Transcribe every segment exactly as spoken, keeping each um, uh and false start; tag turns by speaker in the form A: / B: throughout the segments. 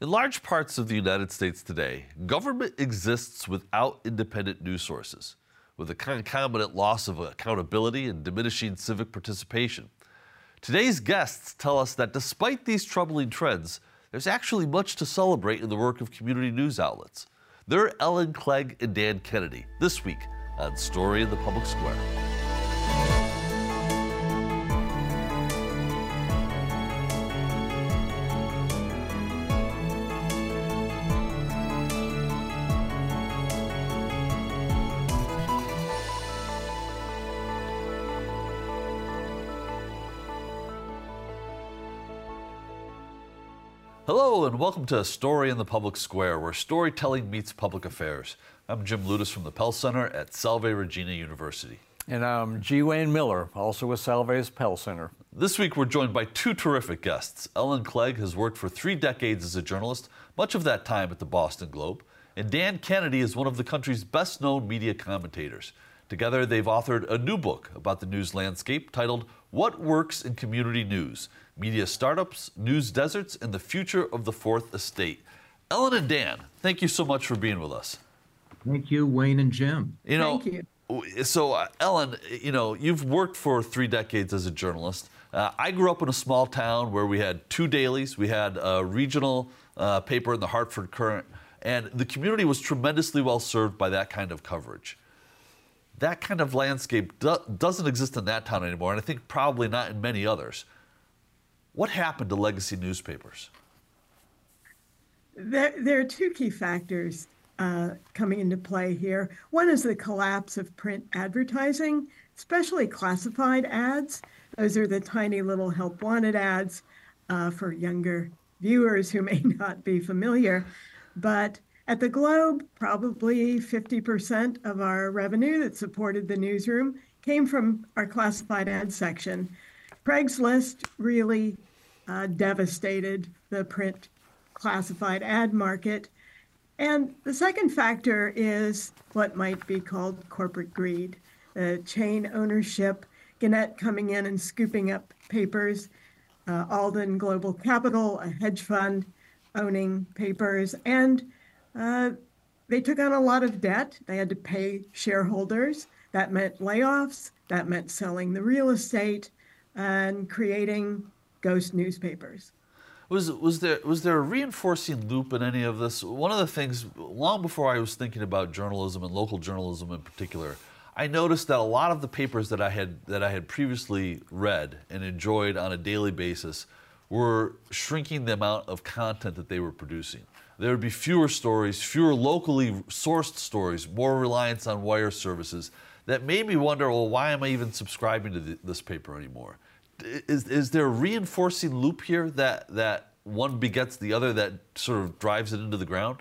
A: In large parts of the United States today, government exists without independent news sources, with a concomitant loss of accountability and diminishing civic participation. Today's guests tell us that despite these troubling trends, there's actually much to celebrate in the work of community news outlets. They're Ellen Clegg and Dan Kennedy, this week on Story in the Public Square. Hello and welcome to A Story in the Public Square, where storytelling meets public affairs. I'm Jim Ludes from the Pell Center at Salve Regina University.
B: And I'm G. Wayne Miller, also with Salve's Pell Center.
A: This week we're joined by two terrific guests. Ellen Clegg has worked for three decades as a journalist, much of that time at the Boston Globe. And Dan Kennedy is one of the country's best-known media commentators. Together they've authored a new book about the news landscape titled What Works in Community News? Media Startups, News Deserts, and the Future of the Fourth Estate. Ellen and Dan, thank you so much for being with us.
C: Thank you, Wayne and Jim.
A: You know,
D: Thank you.
A: So, uh, Ellen, you know, you've worked for three decades as a journalist. Uh, I grew up in a small town where we had two dailies. We had a regional uh, paper in the Hartford Courant, and the community was tremendously well served by that kind of coverage. That kind of landscape do- doesn't exist in that town anymore, and I think probably not in many others. What happened to legacy newspapers?
D: There, there are two key factors uh, coming into play here. One is the collapse of print advertising, especially classified ads. Those are the tiny little help wanted ads uh, for younger viewers who may not be familiar. But at the Globe, probably fifty percent of our revenue that supported the newsroom came from our classified ad section. Craigslist really uh, devastated the print classified ad market. And the second factor is what might be called corporate greed, the chain ownership, Gannett coming in and scooping up papers, uh, Alden Global Capital, a hedge fund, owning papers, and uh, they took on a lot of debt. They had to pay shareholders. That meant layoffs. That meant selling the real estate and creating ghost newspapers.
A: Was was there was there a reinforcing loop in any of this? One of the things, long before I was thinking about journalism and local journalism in particular, I noticed that a lot of the papers that I had that I had previously read and enjoyed on a daily basis were shrinking the amount of content that they were producing. There would be fewer stories, fewer locally sourced stories, more reliance on wire services. That made me wonder, well, why am I even subscribing to the, this paper anymore? Is, is there a reinforcing loop here that, that one begets the other that sort of drives it into the ground?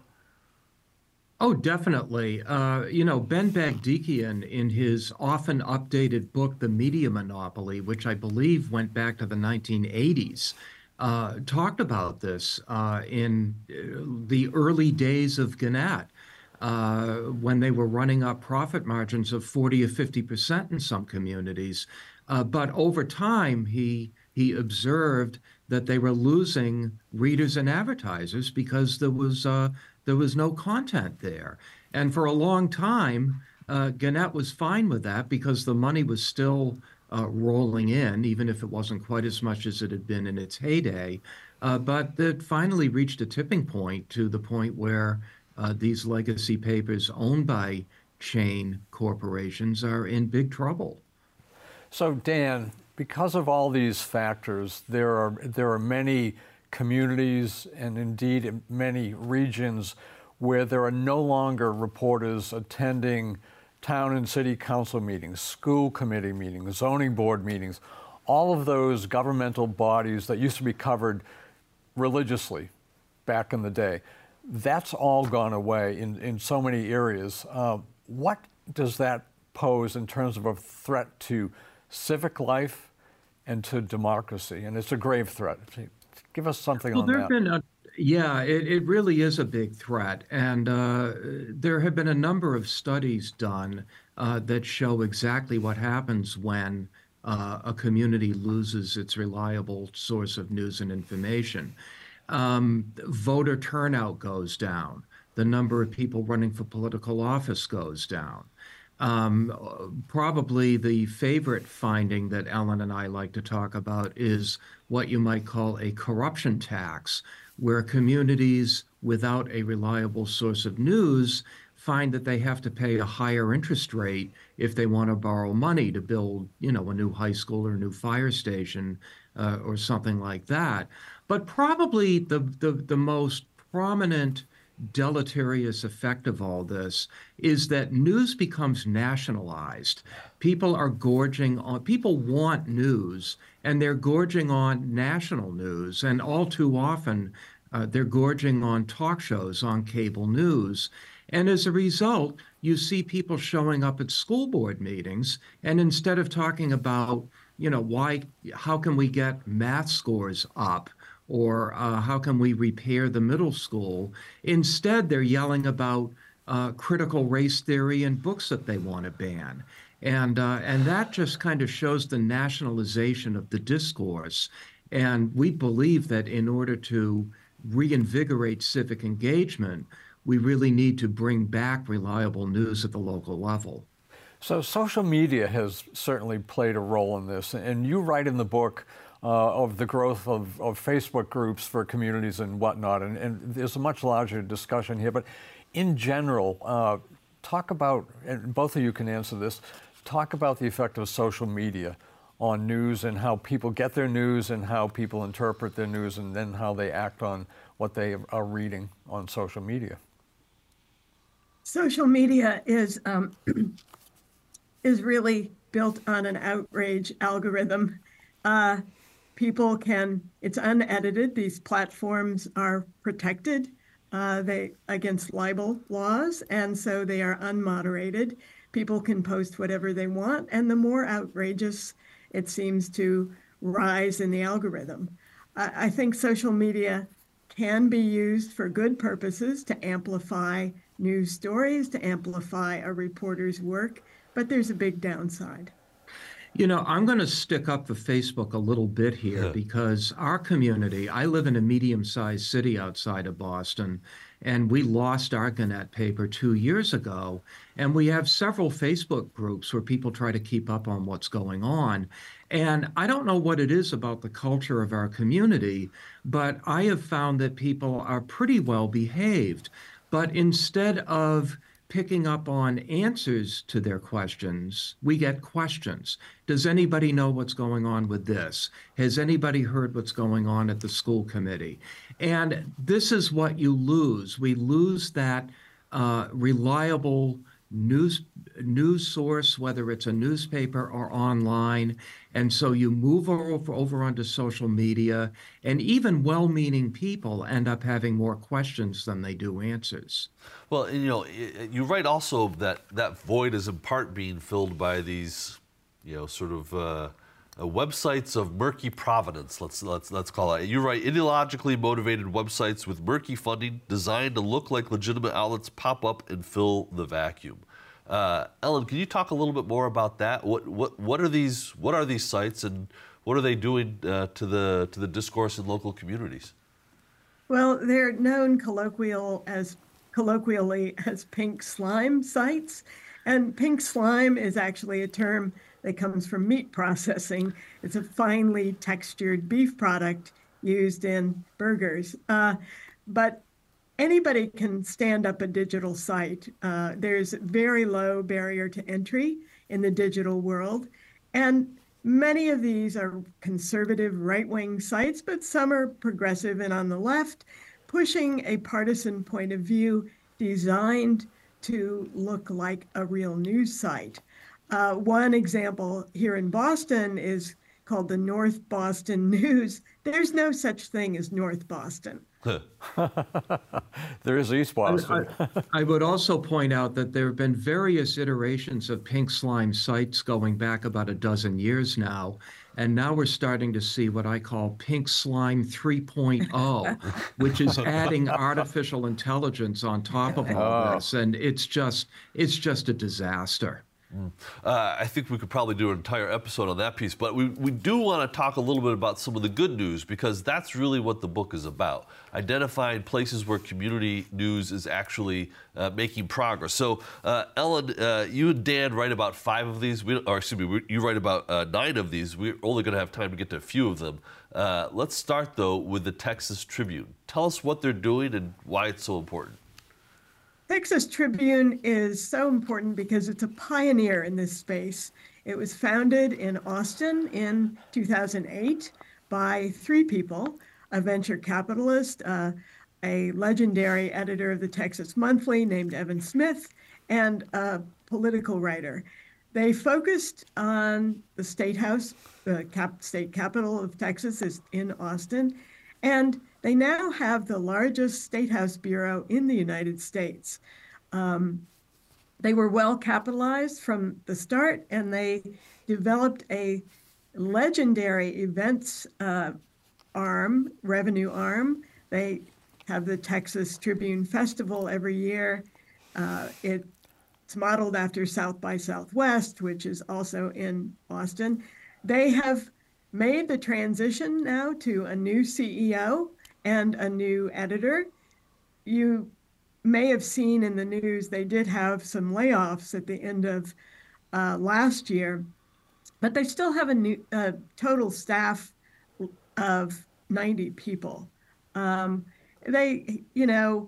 C: Oh, definitely. Uh, you know, Ben Bagdikian, in his often updated book, The Media Monopoly, which I believe went back to the nineteen eighties, uh, talked about this uh, in the early days of Gannett. Uh, when they were running up profit margins of forty or fifty percent in some communities. Uh, but over time, he he observed that they were losing readers and advertisers because there was uh, there was no content there. And for a long time, uh, Gannett was fine with that because the money was still uh, rolling in, even if it wasn't quite as much as it had been in its heyday. Uh, but it finally reached a tipping point to the point where Uh, these legacy papers owned by chain corporations are in big trouble.
B: So, Dan, because of all these factors, there are there are many communities and indeed many regions where there are no longer reporters attending town and city council meetings, school committee meetings, zoning board meetings, all of those governmental bodies that used to be covered religiously back in the day. That's all gone away in, in so many areas. Uh, what does that pose in terms of a threat to civic life and to democracy? And it's a grave threat. Give us something
C: well,
B: on
C: there
B: that.
C: Have been a, yeah, it, it really is a big threat. And uh, there have been a number of studies done uh, that show exactly what happens when uh, a community loses its reliable source of news and information. um, voter turnout goes down. The number of people running for political office goes down. Um, probably the favorite finding that Ellen and I like to talk about is what you might call a corruption tax, where communities without a reliable source of news find that they have to pay a higher interest rate if they want to borrow money to build, you know, a new high school or a new fire station uh, or something like that. But probably the, the, the most prominent deleterious effect of all this is that news becomes nationalized. People are gorging on, people want news, and they're gorging on national news. And all too often, uh, they're gorging on talk shows, on cable news. And as a result, you see people showing up at school board meetings, and instead of talking about, you know, why, how can we get math scores up, or uh, how can we repair the middle school? Instead, they're yelling about uh, critical race theory and books that they want to ban. And, uh, and that just kind of shows the nationalization of the discourse. And we believe that in order to reinvigorate civic engagement, we really need to bring back reliable news at the local level.
B: So social media has certainly played a role in this. And you write in the book Uh, of the growth of, of Facebook groups for communities and whatnot, and, and there's a much larger discussion here. But in general, uh, talk about, and both of you can answer this, talk about the effect of social media on news and how people get their news and how people interpret their news and then how they act on what they are reading on social media.
D: Social media is, um, is really built on an outrage algorithm. Uh, People can, it's unedited. These platforms are protected uh, they against libel laws, and so they are unmoderated. People can post whatever they want, and the more outrageous it seems to rise in the algorithm. I, I think social media can be used for good purposes to amplify news stories, to amplify a reporter's work, but there's a big downside.
C: You know, I'm going to stick up for Facebook a little bit here yeah. because our community, I live in a medium-sized city outside of Boston, and we lost our Gannett paper two years ago. And we have several Facebook groups where people try to keep up on what's going on. And I don't know what it is about the culture of our community, but I have found that people are pretty well behaved. But instead of picking up on answers to their questions, we get questions. Does anybody know what's going on with this? Has anybody heard what's going on at the school committee? And this is what you lose. We lose that uh, reliable news news source, whether it's a newspaper or online. And so you move over, over onto social media, and even well-meaning people end up having more questions than they do answers.
A: Well, you know, you write also that that void is in part being filled by these, you know, sort of uh, uh, websites of murky provenance. Let's let's let's call it. You write ideologically motivated websites with murky funding designed to look like legitimate outlets pop up and fill the vacuum. Uh, Ellen, can you talk a little bit more about that? What what what are these what are these sites, and what are they doing uh, to the to the discourse in local communities?
D: Well, they're known colloquial as colloquially as pink slime sites, and pink slime is actually a term that comes from meat processing. It's a finely textured beef product used in burgers, uh, but anybody can stand up a digital site. Uh, there's very low barrier to entry in the digital world. And many of these are conservative right-wing sites, but some are progressive and on the left, pushing a partisan point of view designed to look like a real news site. Uh, one example here in Boston is called the North Boston News. There's no such thing as North Boston.
B: There is East Boston.
C: I, I would also point out that there have been various iterations of pink slime sites going back about a dozen years now. And now we're starting to see what I call pink slime three point oh, which is adding artificial intelligence on top of all
B: oh.
C: this. And it's just, it's just a disaster.
A: Uh, I think we could probably do an entire episode on that piece, but we, we do want to talk a little bit about some of the good news, because that's really what the book is about, identifying places where community news is actually uh, making progress. So, uh, Ellen, uh, you and Dan write about five of these, we, or excuse me, we, you write about uh, nine of these. We're only going to have time to get to a few of them. Uh, let's start, though, with the Texas Tribune. Tell us what they're doing and why it's so important.
D: Texas Tribune is so important because it's a pioneer in this space. It was founded in Austin in two thousand eight by three people, a venture capitalist, uh, a legendary editor of the Texas Monthly named Evan Smith, and a political writer. They focused on the State House, the cap- state capital of Texas is in Austin, and they now have the largest State House bureau in the United States. Um, they were well capitalized from the start, and they developed a legendary events uh, arm, revenue arm. They have the Texas Tribune Festival every year. Uh, it's modeled after South by Southwest, which is also in Austin. They have made the transition now to a new C E O and a new editor. You may have seen in the news they did have some layoffs at the end of uh, last year, but they still have a new uh, total staff of ninety people. Um, they, you know,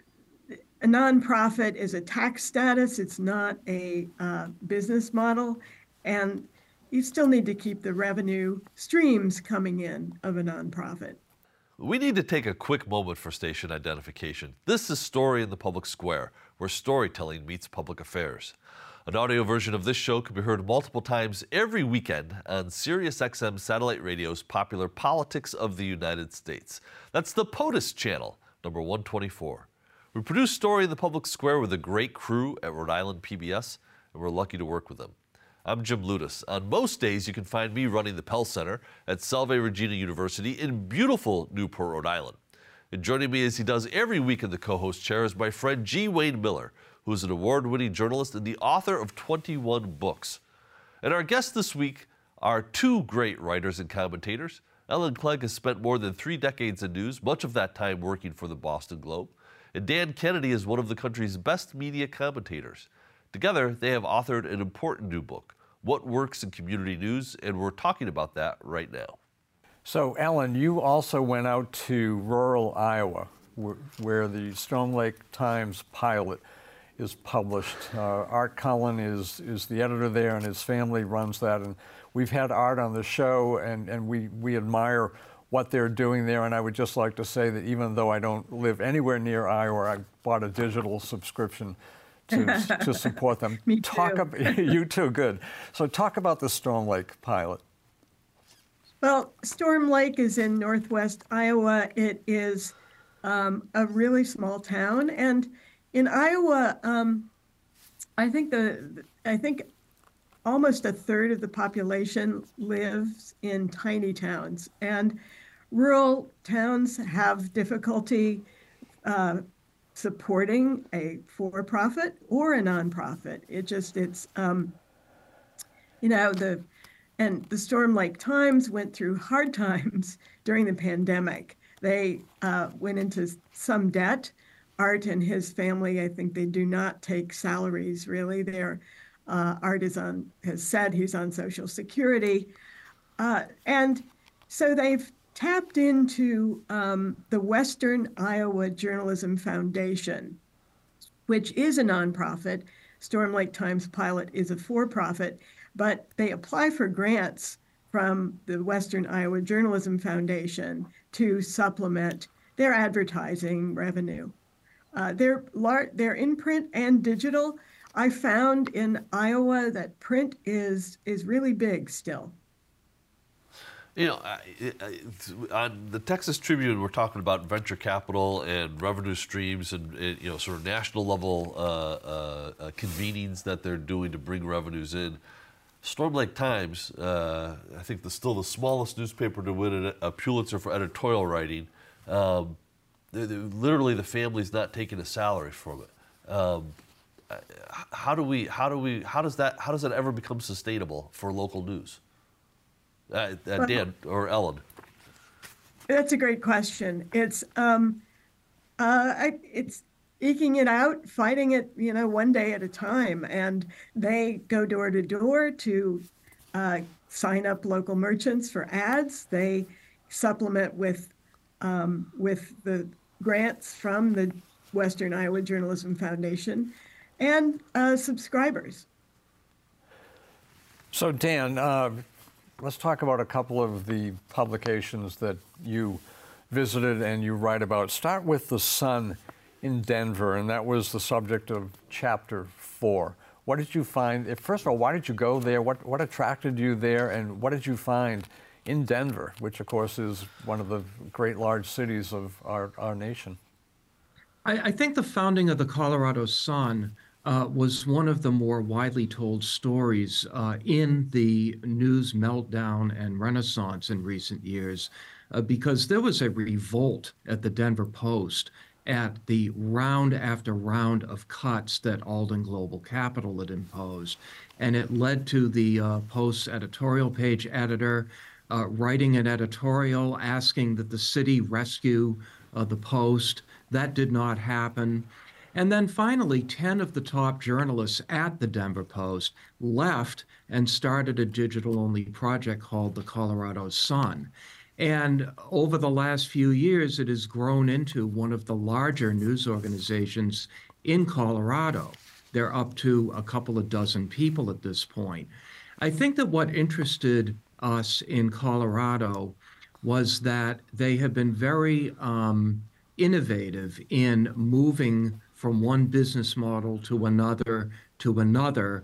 D: a nonprofit is a tax status. It's not a uh, business model, and you still need to keep the revenue streams coming in of a nonprofit.
A: We need to take a quick moment for station identification. This is Story in the Public Square, where storytelling meets public affairs. An audio version of this show can be heard multiple times every weekend on Sirius X M Satellite Radio's popular Politics of the United States. That's the POTUS channel, number one twenty-four. We produce Story in the Public Square with a great crew at Rhode Island P B S, and we're lucky to work with them. I'm Jim Ludes. On most days, you can find me running the Pell Center at Salve Regina University in beautiful Newport, Rhode Island. And joining me as he does every week in the co-host chair is my friend G. Wayne Miller, who is an award-winning journalist and the author of twenty-one books. And our guests this week are two great writers and commentators. Ellen Clegg has spent more than three decades in news, much of that time working for the Boston Globe. And Dan Kennedy is one of the country's best media commentators. Together, they have authored an important new book, What Works in Community News, and we're talking about that right now.
B: So, Ellen, you also went out to rural Iowa, where, where the Storm Lake Times pilot is published. Uh, Art Cullen is, is the editor there, and his family runs that. And we've had Art on the show, and, and we, we admire what they're doing there. And I would just like to say that even though I don't live anywhere near Iowa, I bought a digital subscription to, to support them.
D: Me
B: talk
D: too.
B: About, you too, good. So talk about the Storm Lake pilot.
D: Well, Storm Lake is in northwest Iowa. It is um, a really small town, and in Iowa, um, I think the I think almost a third of the population lives in tiny towns, and rural towns have difficulty uh, supporting a for-profit or a nonprofit. It just it's um, you know the. And the Storm Lake Times went through hard times during the pandemic. They uh, went into some debt. Art and his family, I think they do not take salaries, really. Their uh, Art is on, has said he's on Social Security. Uh, and so they've tapped into um, the Western Iowa Journalism Foundation, which is a nonprofit. Storm Lake Times Pilot is a for-profit, but they apply for grants from the Western Iowa Journalism Foundation to supplement their advertising revenue. Uh, they're lar- they're in print and digital. I found in Iowa that print is is really big still.
A: You know, on the Texas Tribune, we're talking about venture capital and revenue streams and, you know, sort of national level uh, uh, uh, convenings that they're doing to bring revenues in. Storm Lake Times, uh, I think the still the smallest newspaper to win a Pulitzer for editorial writing. Um, they're, they're, literally, the family's not taking a salary from it. Um, uh, how do we how do we how does that how does that ever become sustainable for local news? Uh, uh,
D: Well-
A: Dan or Ellen?
D: That's a great question. It's um, uh, I, it's eking it out, fighting it, you know, one day at a time. And they go door to door to uh, sign up local merchants for ads. They supplement with um, with the grants from the Western Iowa Journalism Foundation and uh, subscribers.
B: So, Dan, uh, let's talk about a couple of the publications that you visited and you write about. Start with The Sun in Denver, and that was the subject of chapter four. What did you find? First of all, why did you go there? What, what attracted you there, and what did you find in Denver, which, of course, is one of the great large cities of our, our nation?
C: I, I think the founding of the Colorado Sun uh, was one of the more widely told stories uh, in the news meltdown and renaissance in recent years, uh, because there was a revolt at the Denver Post at the round after round of cuts that Alden Global Capital had imposed. And it led to the uh, Post's editorial page editor uh, writing an editorial asking that the city rescue uh, the Post. That did not happen. And then finally, ten of the top journalists at the Denver Post left and started a digital-only project called the Colorado Sun. And over the last few years, it has grown into one of the larger news organizations in Colorado. They're up to a couple of dozen people at this point. I think that what interested us in Colorado was that they have been very um, innovative in moving from one business model to another to another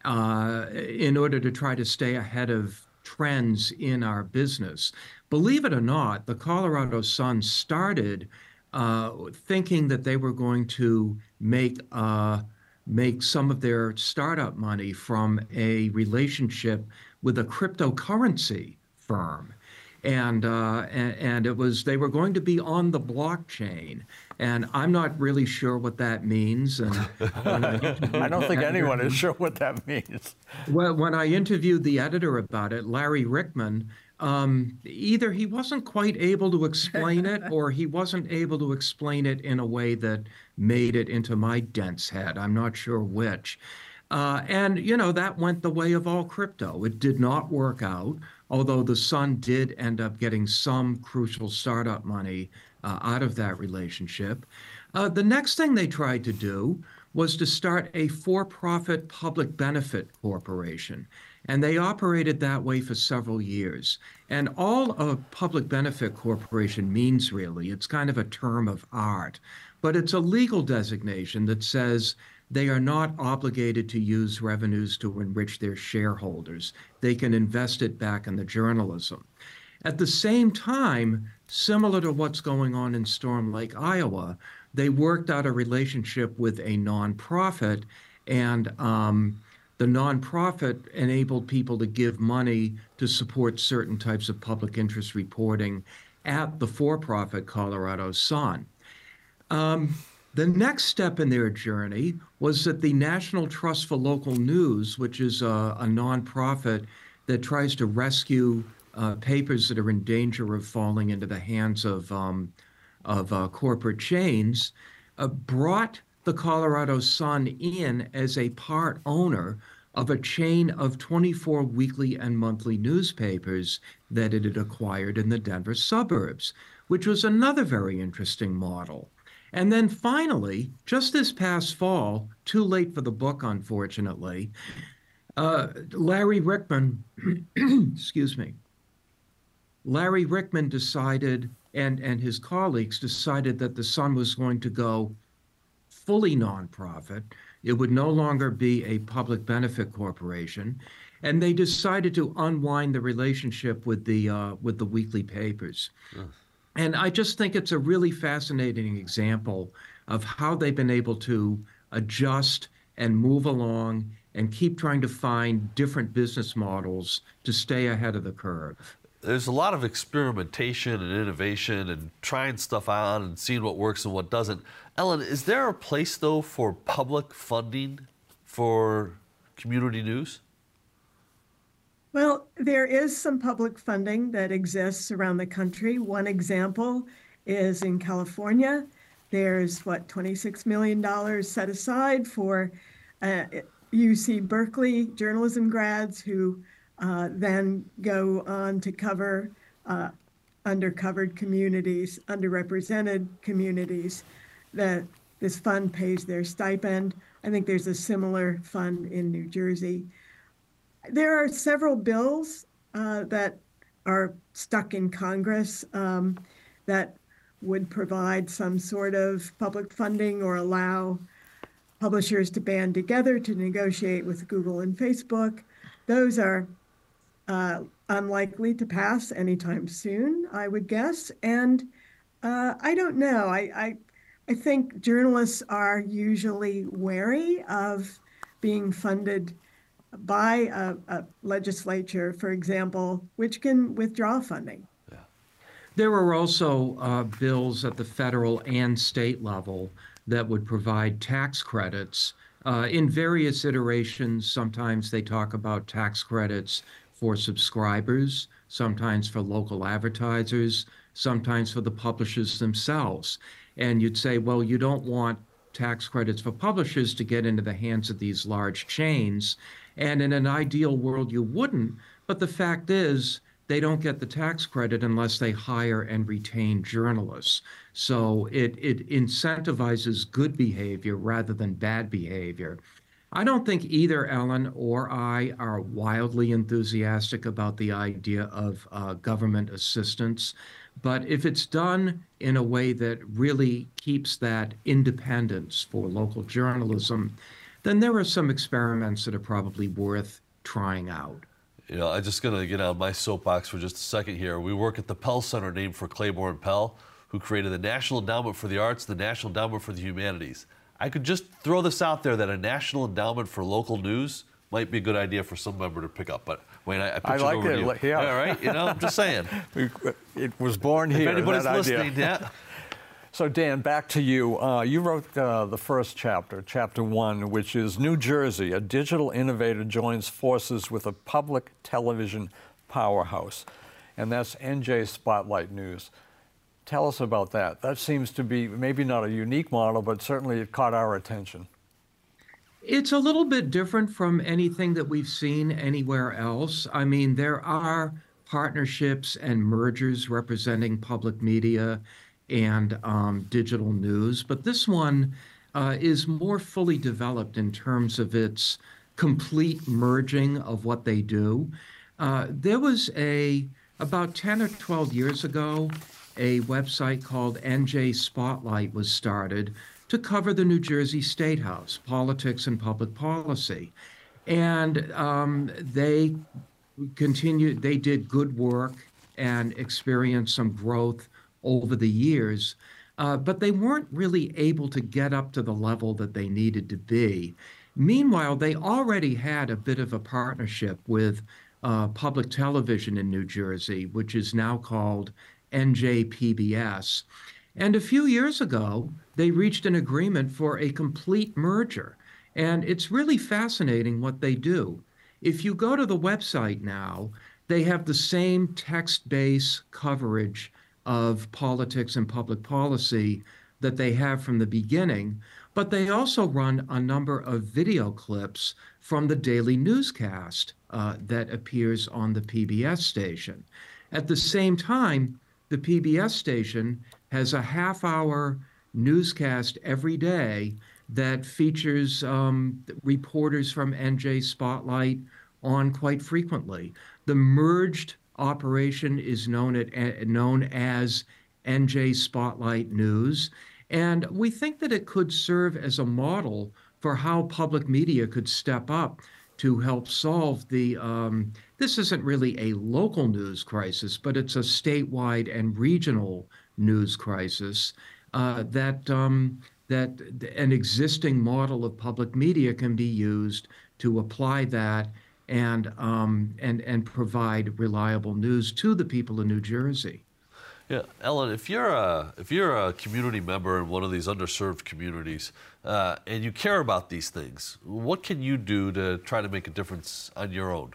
C: uh, in order to try to stay ahead of trends in our business. Believe it or not, the Colorado Sun started uh, thinking that they were going to make uh, make some of their startup money from a relationship with a cryptocurrency firm. And, uh, and and it was they were going to be on the blockchain, and I'm not really sure what that means. And when I,
B: I don't think anyone is sure what that means.
C: Well, when I interviewed the editor about it, Larry Rickman, um, either he wasn't quite able to explain it, or he wasn't able to explain it in a way that made it into my dense head. I'm not sure which. Uh, and, you know, that went the way of all crypto. It did not work out, although the Sun did end up getting some crucial startup money uh, out of that relationship. Uh, the next thing they tried to do was to start a for-profit public benefit corporation. And they operated that way for several years. And all a public benefit corporation means, really, it's kind of a term of art, but it's a legal designation that says they are not obligated to use revenues to enrich their shareholders. They can invest it back in the journalism. At the same time, similar to what's going on in Storm Lake, Iowa, they worked out a relationship with a nonprofit, and um, the nonprofit enabled people to give money to support certain types of public interest reporting at the for-profit Colorado Sun. Um, The next step in their journey was that the National Trust for Local News, which is a, a nonprofit that tries to rescue uh, papers that are in danger of falling into the hands of, um, of uh, corporate chains, uh, brought the Colorado Sun in as a part owner of a chain of twenty-four weekly and monthly newspapers that it had acquired in the Denver suburbs, which was another very interesting model. And then finally, just this past fall, too late for the book, unfortunately, uh, Larry Rickman, excuse me, Larry Rickman decided, and, and his colleagues decided that the Sun was going to go fully nonprofit. It would no longer be a public benefit corporation. And they decided to unwind the relationship with the, uh, with the weekly papers. Yes. And I just think it's a really fascinating example of how they've been able to adjust and move along and keep trying to find different business models to stay ahead of the curve.
A: there's a lot of experimentation and innovation and trying stuff out and seeing what works and what doesn't. Ellen, is there a place, though, for public funding for community news?
D: Well, there is some public funding that exists around the country. One example is in California. There's, what, twenty-six million dollars set aside for uh, U C Berkeley journalism grads who uh, then go on to cover uh, undercovered communities, underrepresented communities. That this fund pays their stipend. I think there's a similar fund in New Jersey. There are several bills uh, that are stuck in Congress um, that would provide some sort of public funding or allow publishers to band together to negotiate with Google and Facebook. Those are uh, unlikely to pass anytime soon, I would guess. And uh, I don't know. I, I I think journalists are usually wary of being funded by a, a legislature, for example, which can withdraw funding.
A: Yeah.
C: There are also uh, bills at the federal and state level that would provide tax credits uh, in various iterations. Sometimes they talk about tax credits for subscribers, sometimes for local advertisers, sometimes for the publishers themselves. And you'd say, well, you don't want tax credits for publishers to get into the hands of these large chains. And in an ideal world, you wouldn't. But the fact is, they don't get the tax credit unless they hire and retain journalists. So it, it incentivizes good behavior rather than bad behavior. I don't think either Ellen or I are wildly enthusiastic about the idea of uh, government assistance. But if it's done in a way that really keeps that independence for local journalism, then there are some experiments that are probably worth trying out.
A: You know, I'm just going to get on my soapbox for just a second here. We work at the Pell Center, named for Claiborne Pell, who created the National Endowment for the Arts, the National Endowment for the Humanities. I could just throw this out there that a National Endowment for Local News might be a good idea for some member to pick up. But Wayne, I, I pitch
B: I
A: it
B: like
A: over
B: it.
A: to you.
B: Yeah.
A: All right, you know, I'm just saying.
B: It was born here.
A: If anybody's
B: that
A: listening,
B: idea.
A: yeah.
B: So Dan, back to you. Uh, you wrote uh, the first chapter, chapter one, which is New Jersey, a digital innovator joins forces with a public television powerhouse. And that's N J Spotlight News. Tell us about that. That seems to be maybe not a unique model, but certainly it caught our attention.
C: It's a little bit different from anything that we've seen anywhere else. I mean, there are partnerships and mergers representing public media and um, digital news, but this one uh, is more fully developed in terms of its complete merging of what they do. Uh, there was a, about ten or twelve years ago, a website called N J Spotlight was started to cover the New Jersey State House, politics and public policy. And um, they continued, they did good work and experienced some growth over the years, uh, but they weren't really able to get up to the level that they needed to be. Meanwhile, they already had a bit of a partnership with uh, public television in New Jersey, which is now called N J P B S. And a few years ago, they reached an agreement for a complete merger. And it's really fascinating what they do. If you go to the website now, they have the same text-based coverage of politics and public policy that they have from the beginning, but they also run a number of video clips from the daily newscast uh, that appears on the P B S station. At the same time, the P B S station has a half-hour newscast every day that features um, reporters from N J Spotlight on quite frequently. The merged operation is known, at, known as N J Spotlight News, and we think that it could serve as a model for how public media could step up to help solve the, um, this isn't really a local news crisis, but it's a statewide and regional news crisis uh, that, um, that an existing model of public media can be used to apply that and um, and and provide reliable news to the people of New Jersey.
A: Yeah, Ellen, if you're a if you're a community member in one of these underserved communities uh, and you care about these things, what can you do to try to make a difference on your own?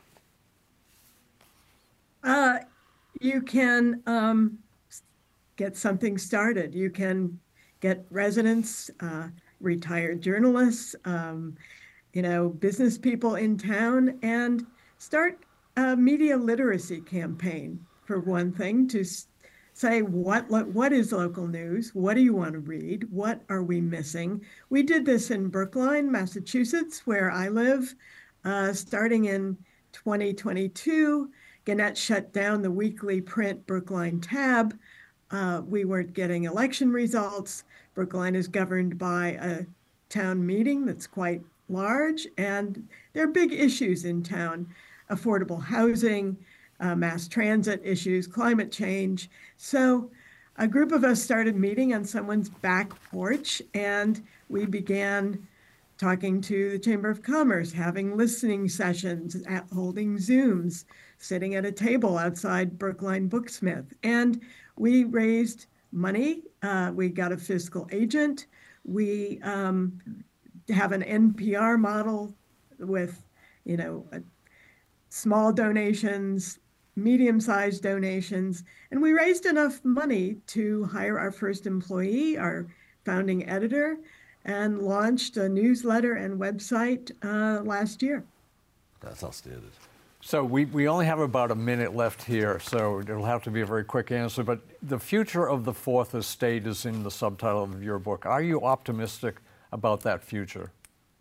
D: Uh, you can um, get something started. You can get residents, uh, retired journalists, um, you know, business people in town, and start a media literacy campaign, for one thing, to say what what is local news, what do you want to read, what are we missing. We did this in Brookline, Massachusetts, where I live, uh, starting in twenty twenty-two. Gannett shut down the weekly print Brookline Tab. Uh, we weren't getting election results. Brookline is governed by a town meeting that's quite large, and there are big issues in town: affordable housing, uh, mass transit issues, climate change. So a group of us started meeting on someone's back porch, and we began talking to the Chamber of Commerce, having listening sessions, at holding Zooms, sitting at a table outside Brookline Booksmith. And we raised money. Uh, we got a fiscal agent. We um, have an N P R model with, you know, a, small donations, medium-sized donations, and we raised enough money to hire our first employee, our founding editor, and launched a newsletter and website uh, last year.
A: That's outstanding.
B: So we, we only have about a minute left here, so it'll have to be a very quick answer. But the future of the Fourth Estate is in the subtitle of your book. Are you optimistic about that future?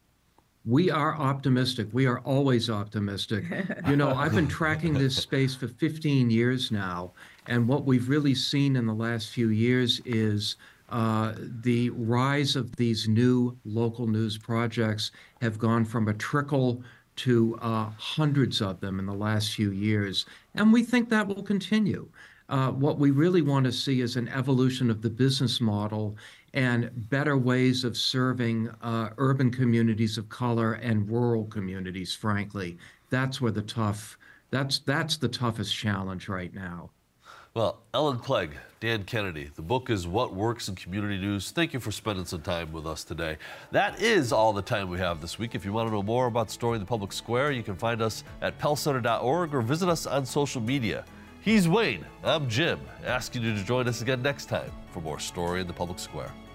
C: We are optimistic. We are always optimistic. You know, I've been tracking this space for fifteen years now, and what we've really seen in the last few years is uh, the rise of these new local news projects have gone from a trickle to uh, hundreds of them in the last few years, and we think that will continue. Uh, what we really want to see is an evolution of the business model and better ways of serving uh, urban communities of color and rural communities, frankly. That's where the tough, that's, that's the toughest challenge right now.
A: Well, Ellen Clegg, Dan Kennedy, the book is What Works in Community News. Thank you for spending some time with us today. That is all the time we have this week. If you want to know more about Story in the Public Square, you can find us at pell center dot org or visit us on social media. He's Wayne, I'm Jim, asking you to join us again next time for more Story in the Public Square.